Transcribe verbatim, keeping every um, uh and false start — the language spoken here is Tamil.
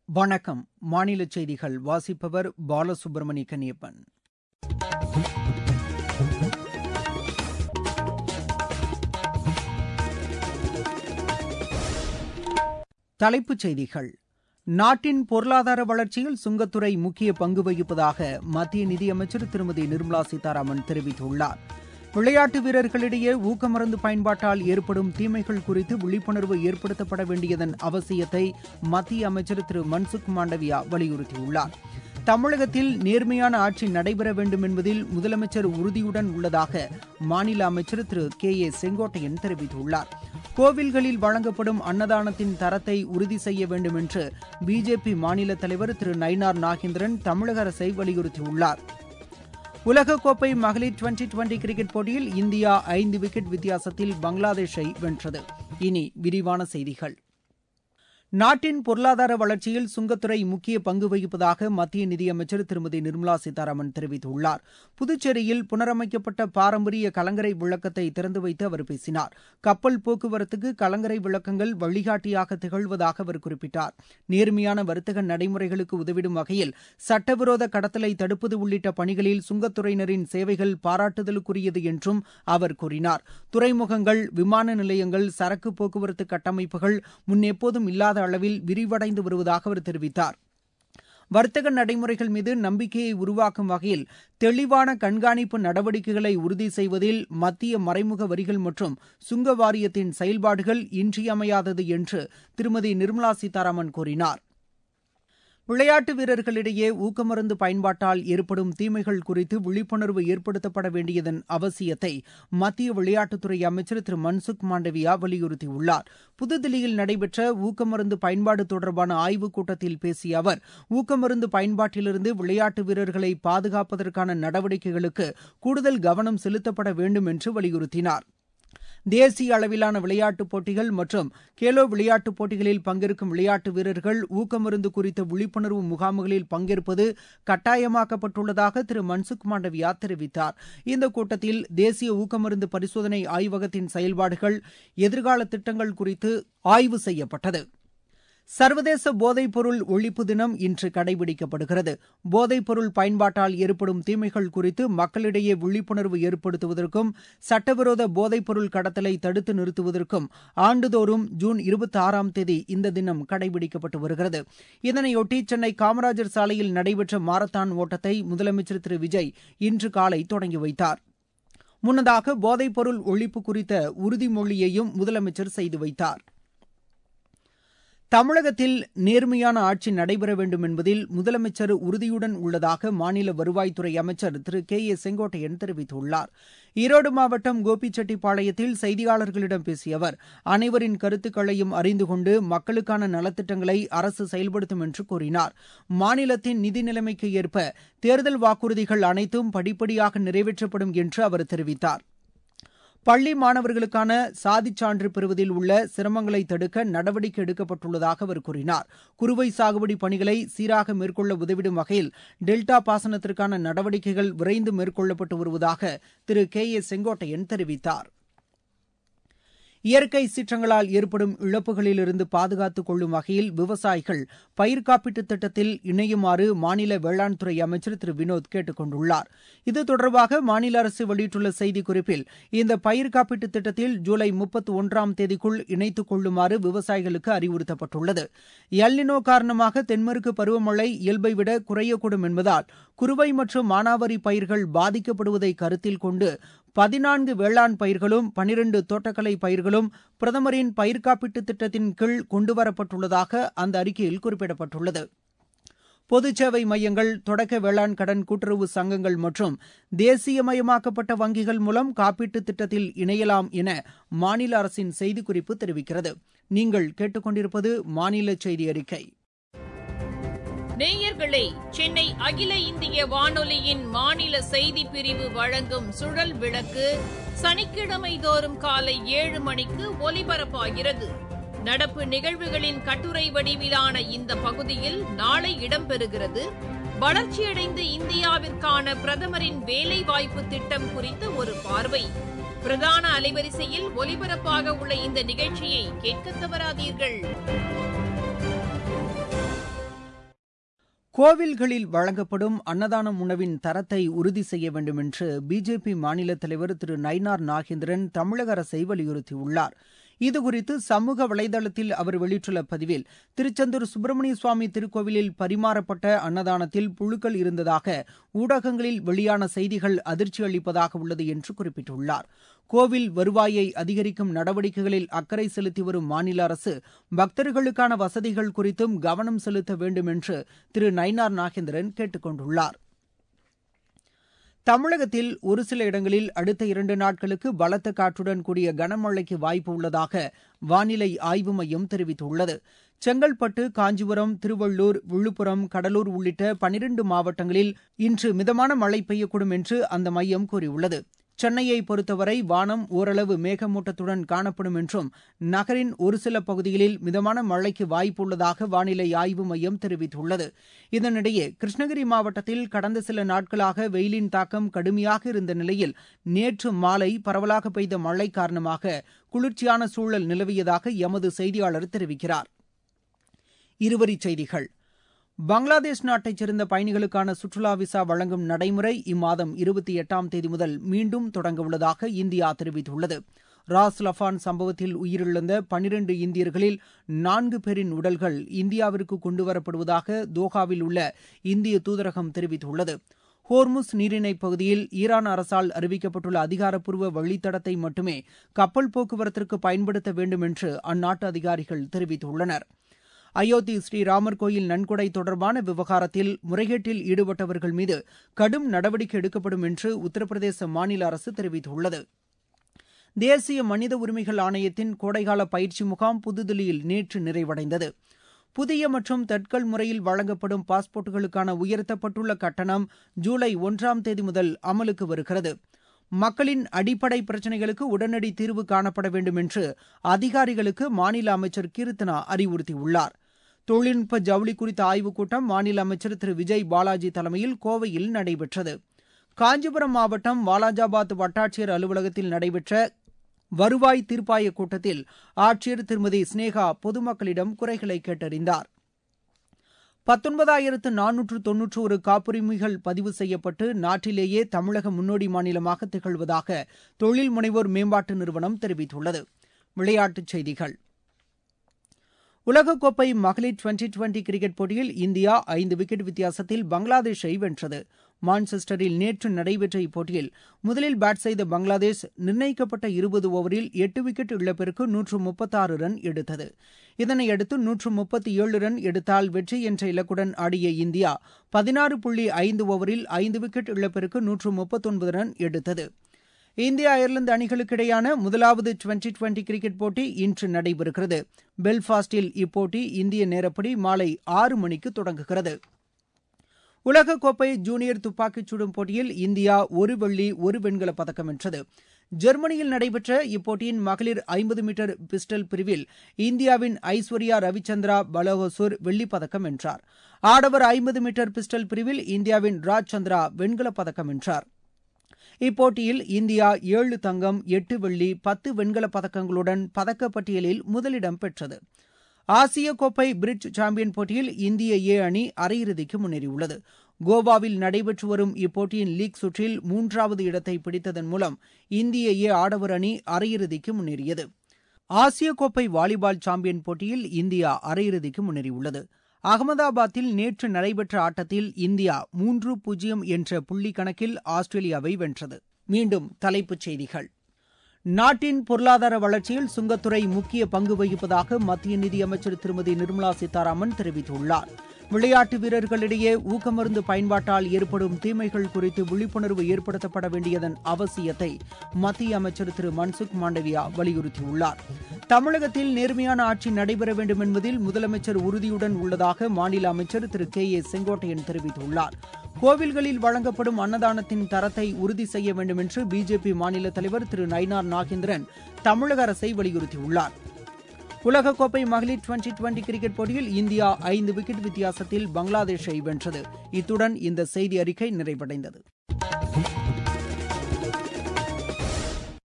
வணக்கம். மாநில செய்திகள் வாசிப்பவர் பாலசுப்ரமணி கன்னியப்பன். தலைப்புச் செய்திகள். நாட்டின் பொருளாதார வளர்ச்சியில் சுங்கத்துறை முக்கிய பங்கு வகிப்பதாக மத்திய நிதியமைச்சர் திருமதி நிர்மலா சீதாராமன் தெரிவித்துள்ளார். விளையாட்டு வீரர்களிடையே ஊக்கமருந்து பயன்பாட்டால் ஏற்படும் தீமைகள் குறித்து விழிப்புணர்வு ஏற்படுத்தப்பட வேண்டியதன் அவசியத்தை மத்திய அமைச்சர் திரு மன்சுக் மாண்டவியா வலியுறுத்தியுள்ளார். தமிழகத்தில் நேர்மையான ஆட்சி நடைபெற வேண்டும் என்பதில் முதலமைச்சர் உறுதியுடன் உள்ளதாக மாநில அமைச்சர் திரு கே ஏ செங்கோட்டையன் தெரிவித்துள்ளார். கோவில்களில் வழங்கப்படும் அன்னதானத்தின் தரத்தை உறுதி செய்ய வேண்டும் என்று பிஜேபி மாநில தலைவர் திரு நயினார் நாகேந்திரன் தமிழக அரசை வலியுறுத்தியுள்ளார். உலகக்கோப்பை மகளிர் டுவெண்டி டுவெண்டி கிரிக்கெட் போட்டியில் இந்தியா ஐந்து விக்கெட் வித்தியாசத்தில் பங்களாதேஷை வென்றது. இனி விரிவான செய்திகள். நாட்டின் பொருளாதார வளர்ச்சியில் சுங்கத்துறை முக்கிய பங்கு வகிப்பதாக மத்திய நிதியமைச்சர் திருமதி நிர்மலா சீதாராமன் தெரிவித்துள்ளார். புதுச்சேரியில் புனரமைக்கப்பட்ட பாரம்பரிய கலங்கரை விளக்கத்தை திறந்து வைத்து அவர் பேசினார். கப்பல் போக்குவரத்துக்கு கலங்கரை விளக்கங்கள் வழிகாட்டியாக திகழ்வதாக அவர் குறிப்பிட்டார். நேர்மையான வர்த்தக நடைமுறைகளுக்கு உதவிடும் வகையில் சட்டவிரோத கடத்தலை தடுப்பது உள்ளிட்ட பணிகளில் சுங்கத்துறையினரின் சேவைகள் பாராட்டுதலுக்குரியது என்றும் அவர் கூறினார். துறைமுகங்கள், விமான நிலையங்கள், சரக்கு போக்குவரத்து கட்டமைப்புகள் முன்னெப்போதும் இல்லாத அளவில் விரிவடைந்து வருவதாக அவர் தெரிவித்தார். வர்த்தக நடைமுறைகள் மீது நம்பிக்கையை உருவாக்கும் வகையில் தெளிவான கண்காணிப்பு நடவடிக்கைகளை உறுதி செய்வதில் மத்திய மறைமுக வரிகள் மற்றும் சுங்க வாரியத்தின் செயல்பாடுகள் இன்றியமையாதது என்று திருமதி நிர்மலா சீதாராமன் கூறினார். விளையாட்டு வீரர்களிடையே ஊக்கமருந்து பயன்பாட்டால் ஏற்படும் தீமைகள் குறித்து விழிப்புணர்வு ஏற்படுத்தப்பட வேண்டியதன் அவசியத்தை மத்திய விளையாட்டுத்துறை அமைச்சர் திரு மன்சுக் மாண்டவியா வலியுறுத்தியுள்ளார். புதுதில்லியில் நடைபெற்ற ஊக்கமருந்து பயன்பாடு தொடர்பான ஆய்வுக் கூட்டத்தில் பேசிய அவர், ஊக்கமருந்து பயன்பாட்டிலிருந்து விளையாட்டு வீரர்களை பாதுகாப்பதற்கான நடவடிக்கைகளுக்கு கூடுதல் கவனம் செலுத்தப்பட வேண்டும் என்று வலியுறுத்தினார். தேசிய அளவிலான விளையாட்டுப் போட்டிகள் மற்றும் கேலோ விளையாட்டுப் போட்டிகளில் பங்கேற்கும் விளையாட்டு வீரர்கள் ஊக்கமருந்து குறித்த விழிப்புணர்வு முகாம்களில் பங்கேற்பது கட்டாயமாக்கப்பட்டுள்ளதாக திரு மன்சுக் மாண்டவியா தெரிவித்தார். இந்த கூட்டத்தில் தேசிய ஊக்கமருந்து பரிசோதனை ஆய்வகத்தின் செயல்பாடுகள், எதிர்கால திட்டங்கள் குறித்து ஆய்வு செய்யப்பட்டது. சர்வதேச போதைப்பொருள் ஒழிப்பு தினம் இன்று கடைபிடிக்கப்படுகிறது. போதைப்பொருள் பயன்பாட்டால் ஏற்படும் தீமைகள் குறித்து மக்களிடையே விழிப்புணர்வு ஏற்படுத்துவதற்கும் சட்டவிரோத போதைப்பொருள் கடத்தலை தடுத்து நிறுத்துவதற்கும் ஆண்டுதோறும் ஜூன் இருபத்தி ஆறாம் தேதி இந்த தினம் கடைபிடிக்கப்பட்டு வருகிறது. இதனையொட்டி சென்னை காமராஜர் சாலையில் நடைபெற்ற மாரத்தான் ஓட்டத்தை முதலமைச்சர் திரு விஜய் இன்று காலை தொடங்கி வைத்தார். முன்னதாக போதைப்பொருள் ஒழிப்பு குறித்த உறுதிமொழியையும் முதலமைச்சர் செய்து வைத்தார். தமிழகத்தில் நேர்மையான ஆட்சி நடைபெற வேண்டும் என்பதில் முதலமைச்சர் உறுதியுடன் உள்ளதாக மாநில வருவாய்த்துறை அமைச்சர் திரு கே ஏ செங்கோட்டையன் தெரிவித்துள்ளார். ஈரோடு மாவட்டம் கோபிச்செட்டிப்பாளையத்தில் செய்தியாளர்களிடம் பேசிய அவர், அனைவரின் கருத்துக்களையும் அறிந்து கொண்டு மக்களுக்கான நலத்திட்டங்களை அரசு செயல்படுத்தும் என்று கூறினார். மாநிலத்தின் நிதி நிலைமைக்கு ஏற்ப தேர்தல் வாக்குறுதிகள் அனைத்தும் படிப்படியாக நிறைவேற்றப்படும் என்று அவர் தெரிவித்தார். பள்ளி மாணவர்களுக்கான சாதிச் சான்று பெறுவதில் உள்ள சிரமங்களை தடுக்க நடவடிக்கை எடுக்கப்பட்டுள்ளதாக அவர் கூறினார். குறுவை சாகுபடி பணிகளை சீராக மேற்கொள்ள உதவிடும் வகையில் டெல்டா பாசனத்திற்கான நடவடிக்கைகள் விரைந்து மேற்கொள்ளப்பட்டு வருவதாக திரு கே ஏ செங்கோட்டையன் தெரிவித்தார். இயற்கை சீற்றங்களால் ஏற்படும் இழப்புகளிலிருந்து பாதுகாத்துக் கொள்ளும் வகையில் விவசாயிகள் பயிர் காப்பீட்டுத் திட்டத்தில் இணையுமாறு மாநில வேளாண் துறை அமைச்சர் திரு வினோத் கேட்டுக் கொண்டுள்ளார். இது தொடர்பாக மாநில அரசு வெளியிட்டுள்ள செய்திக்குறிப்பில், இந்த பயிர் காப்பீட்டுத் திட்டத்தில் ஜூலை முப்பத்தி ஒன்றாம் தேதிக்குள் இணைத்துக் கொள்ளுமாறு விவசாயிகளுக்கு அறிவுறுத்தப்பட்டுள்ளது. எல்னினோ காரணமாக தென்மேற்கு பருவமழை இயல்பை விட குறையக்கூடும் என்பதால் குறுவை மற்றும் மானாவாரி பயிர்கள் பாதிக்கப்படுவதை கருத்தில் கொண்டு பதினான்கு வேளாண் பயிர்களும் பனிரண்டு தோட்டக்கலை பயிர்களும் பிரதமரின் பயிர் காப்பீட்டுத் திட்டத்தின் கீழ் கொண்டுவரப்பட்டுள்ளதாக அந்த அறிக்கையில் குறிப்பிடப்பட்டுள்ளது. பொதுச்சேவை மையங்கள், தொடக்க வேளாண் கடன் கூட்டுறவு சங்கங்கள் மற்றும் தேசியமயமாக்கப்பட்ட வங்கிகள் மூலம் காப்பீட்டுத் திட்டத்தில் இணையலாம் என மாநில அரசின் செய்திக்குறிப்பு தெரிவிக்கிறது. நீங்கள் கேட்டுக்கொண்டிருப்பது மாநில செய்தி அறிக்கை. நேயர்களே, சென்னை அகில இந்திய வானொலியின் மாநில செய்திப் பிரிவு வழங்கும் சுழல் விளக்கு சனிக்கிழமை தோறும் காலை ஏழு மணிக்கு ஒலிபரப்பாகிறது. நடப்பு நிகழ்வுகளின் கட்டுரை வடிவிலான இந்த பகுதியில் நாளை இடம்பெறுகிறது. வளர்ச்சியடைந்த இந்தியாவிற்கான பிரதமரின் வேலைவாய்ப்பு திட்டம் குறித்த ஒரு பார்வை. பிரதான அலைவரிசையில் ஒலிபரப்பாக உள்ள இந்த நிகழ்ச்சியை கேட்க தவறாதீர்கள். கோவில்களில் வழங்கப்படும் அன்னதான உணவின் தரத்தை உறுதி செய்ய வேண்டும் என்று பிஜேபி மாநில தலைவர் திரு நயினார் நாகேந்திரன் தமிழக அரசை வலியுறுத்தியுள்ளார். இதுகுறித்து சமூக வலைதளத்தில் அவர் வெளியிட்டுள்ள பதிவில், திருச்செந்தூர் சுப்பிரமணிய சுவாமி திருக்கோவிலில் பரிமாறப்பட்ட அன்னதானத்தில் புழுக்கள் இருந்ததாக ஊடகங்களில் வெளியான செய்திகள் அதிர்ச்சி அளிப்பதாக உள்ளது என்று குறிப்பிட்டுள்ளார். கோவில் வருவாயை அதிகரிக்கும் நடவடிக்கைகளில் அக்கறை செலுத்தி வரும் மாநில அரசு பக்தர்களுக்கான வசதிகள் குறித்தும் கவனம் செலுத்த வேண்டும் என்று திரு நயினார் நாகேந்திரன் கேட்டுக் கொண்டுள்ளார். தமிழகத்தில் ஒரு சில இடங்களில் அடுத்த இரண்டு நாட்களுக்கு பலத்த காற்றுடன் கூடிய கனமழைக்கு வாய்ப்பு உள்ளதாக வானிலை ஆய்வு மையம் தெரிவித்துள்ளது. செங்கல்பட்டு, காஞ்சிபுரம், திருவள்ளூர், விழுப்புரம், கடலூர் உள்ளிட்ட பனிரண்டு மாவட்டங்களில் இன்று மிதமான மழை பெய்யக்கூடும் என்று அந்த மையம் கூறியுள்ளது. சென்னையை பொறுத்தவரை வானம் ஓரளவு மேகமூட்டத்துடன் காணப்படும் என்றும் நகரின் ஒரு சில பகுதிகளில் மிதமான மழைக்கு வாய்ப்புள்ளதாக வானிலை ஆய்வு மையம் தெரிவித்துள்ளது. இதனிடையே கிருஷ்ணகிரி மாவட்டத்தில் கடந்த சில நாட்களாக வெயிலின் தாக்கம் கடுமையாக இருந்த நிலையில் நேற்று மாலை பரவலாக பெய்த மழை காரணமாக குளிர்ச்சியான சூழல் நிலவியதாக எமது செய்தியாளர் தெரிவிக்கிறார். இருவரிச் செய்திகள். பங்களாதேஷ் நாட்டைச் சேர்ந்த பயணிகளுக்கான சுற்றுலா விசா வழங்கும் நடைமுறை இம்மாதம் இருபத்தி எட்டாம் தேதி முதல் மீண்டும் தொடங்கவுள்ளதாக இந்தியா தெரிவித்துள்ளது. ராஸ் லஃபான் சம்பவத்தில் உயிரிழந்த பனிரண்டு இந்தியர்களில் நான்கு பேரின் உடல்கள் இந்தியாவிற்கு கொண்டுவரப்படுவதாக தோஹாவில் உள்ள இந்திய தூதரகம் தெரிவித்துள்ளது. ஹோர்முஸ் நீரிணைப் பகுதியில் ஈரான் அரசால் அறிவிக்கப்பட்டுள்ள அதிகாரப்பூர்வ வழித்தடத்தை மட்டுமே கப்பல் போக்குவரத்திற்கு பயன்படுத்த வேண்டும் என்று அந்நாட்டு அதிகாரிகள் தெரிவித்துள்ளனர். அயோத்தி ஸ்ரீராமர் கோயில் நன்கொடை தொடர்பான விவகாரத்தில் முறைகேட்டில் ஈடுபட்டவர்கள் மீது கடும் நடவடிக்கை எடுக்கப்படும் என்று உத்தரப்பிரதேச மாநில அரசு தெரிவித்துள்ளது. தேசிய மனித உரிமைகள் ஆணையத்தின் கோடைகால பயிற்சி முகாம் புதுதில்லியில் நேற்று நிறைவடைந்தது. புதிய மற்றும் தட்கல் முறையில் வழங்கப்படும் பாஸ்போர்ட்டுகளுக்கான உயர்த்தப்பட்டுள்ள கட்டணம் ஜூலை ஒன்றாம் தேதி முதல் அமலுக்கு வருகிறது. மக்களின் அடிப்படை பிரச்சினைகளுக்கு உடனடி தீர்வு காணப்பட வேண்டும் என்று அதிகாரிகளுக்கு மாநில அமைச்சர் கீர்த்தனா அறிவுறுத்தியுள்ளார். தொழில்நுட்ப ஜவுளி குறித்த ஆய்வுக் கூட்டம் மாநில அமைச்சர் திரு விஜய் பாலாஜி தலைமையில் கோவையில் நடைபெற்றது. காஞ்சிபுரம் மாவட்டம் வாலாஜாபாத் வட்டாட்சியர் அலுவலகத்தில் நடைபெற்ற வருவாய் தீர்ப்பாய கூட்டத்தில் ஆட்சியர் திருமதி ஸ்னேகா பொதுமக்களிடம் குறைகளை கேட்டறிந்தார். பத்தொன்பதாயிரத்து நானூற்று தொன்னூற்று ஒரு காப்புரிமைகள் பதிவு செய்யப்பட்டு நாட்டிலேயே தமிழகம் முன்னோடி மாநிலமாக திகழ்வதாக தொழில் முனைவோர் மேம்பாட்டு நிறுவனம் தெரிவித்துள்ளது. விளையாட்டுச் செய்திகள். உலகக்கோப்பை மகளிர் டுவெண்டி டுவெண்டி கிரிக்கெட் போட்டியில் இந்தியா ஐந்து விக்கெட் வித்தியாசத்தில் பங்களாதேஷை வென்றது. மான்செஸ்டரில் நேற்று நடைபெற்ற இப்போட்டியில் முதலில் பேட் செய்த பங்களாதேஷ் நிர்ணயிக்கப்பட்ட இருபது ஓவரில் எட்டு விக்கெட் இழப்பிற்கு நூற்று முப்பத்தாறு ரன் எடுத்தது. இதனையடுத்து நூற்று முப்பத்தி ஏழு ரன் எடுத்தால் வெற்றி என்ற இலக்குடன் ஆடிய இந்தியா பதினாறு புள்ளி ஐந்து ஓவரில் ஐந்து விக்கெட் இழப்பிற்கு நூற்று முப்பத்தொன்பது ரன் எடுத்தது. இந்தியா அயர்லாந்து அணிகளுக்கிடையான முதலாவது டுவெண்டி டுவெண்டி கிரிக்கெட் போட்டி இன்று நடைபெறுகிறது. பெல்ஃபாஸ்டில் இப்போட்டி இந்திய நேரப்படி மாலை ஆறு மணிக்கு தொடங்குகிறது. உலகக்கோப்பை ஜூனியர் துப்பாக்கிச் சுடும் போட்டியில் இந்தியா ஒரு வெள்ளி ஒரு வெண்கலப் பதக்கம் வென்றது. ஜெர்மனியில் நடைபெற்ற இப்போட்டியின் மகளிர் ஐம்பது மீட்டர் பிஸ்டல் பிரிவில் இந்தியாவின் ஐஸ்வர்யா ரவிச்சந்திரா பலோகசூர் வெள்ளிப் பதக்கம் வென்றார். ஆடவர் ஐம்பது மீட்டர் பிஸ்டல் பிரிவில் இந்தியாவின் ராஜ் சந்திரா வெண்கலப் பதக்கம் வென்றார். இப்போட்டியில் இந்தியா ஏழு தங்கம், எட்டு வெள்ளி, பத்து வெண்கலப் பதக்கங்களுடன் பதக்கப்பட்டியலில் முதலிடம் பெற்றது. ஆசிய கோப்பை பிரிட்ஜ் சாம்பியன் போட்டியில் இந்திய ஏ அணி அரையிறுதிக்கு முன்னேறியுள்ளது. கோவாவில் நடைபெற்று வரும் இப்போட்டியின் லீக் சுற்றில் மூன்றாவது இடத்தை பிடித்ததன் மூலம் இந்திய ஏ ஆடவர் அணி அரையிறுதிக்கு முன்னேறியது. ஆசிய கோப்பை வாலிபால் சாம்பியன் போட்டியில் இந்தியா அரையிறுதிக்கு முன்னேறியுள்ளது. அகமதாபாத்தில் நேற்று நடைபெற்ற ஆட்டத்தில் இந்தியா மூன்று பூஜ்ஜியம் என்ற புள்ளி கணக்கில் ஆஸ்திரேலியாவை வென்றது. மீண்டும் தலைப்புச் செய்திகள். நாட்டின் பொருளாதார வளர்ச்சியில் சுங்கத்துறை முக்கிய பங்கு வகிப்பதாக மத்திய நிதியமைச்சர் திருமதி நிர்மலா சீதாராமன் தெரிவித்துள்ளார். விளையாட்டு வீரர்களிடையே ஊக்கமருந்து பயன்பாட்டால் ஏற்படும் தீமைகள் குறித்து விழிப்புணர்வு ஏற்படுத்தப்பட வேண்டியதன் அவசியத்தை மத்திய அமைச்சர் திரு மன்சுக் மாண்டவியா வலியுறுத்தியுள்ளார். தமிழகத்தில் நேர்மையான ஆட்சி நடைபெற வேண்டும் என்பதில் முதலமைச்சர் உறுதியுடன் உள்ளதாக மாநில அமைச்சர் திரு கே ஏ செங்கோட்டையன் தெரிவித்துள்ளார். கோவில்களில் வழங்கப்படும் அன்னதானத்தின் தரத்தை உறுதி செய்ய வேண்டும் என்று பிஜேபி மாநில தலைவர் திரு நயினார் நாகேந்திரன் தமிழக அரசை வலியுறுத்தியுள்ளார். உலகக்கோப்பை மகளிர் டுவெண்டி டுவெண்டி கிரிக்கெட் போட்டியில் இந்தியா ஐந்து விக்கெட் வித்தியாசத்தில் பங்களாதேஷை வென்றது. இத்துடன் இந்த செய்தி அறிக்கை நிறைவடைந்தது.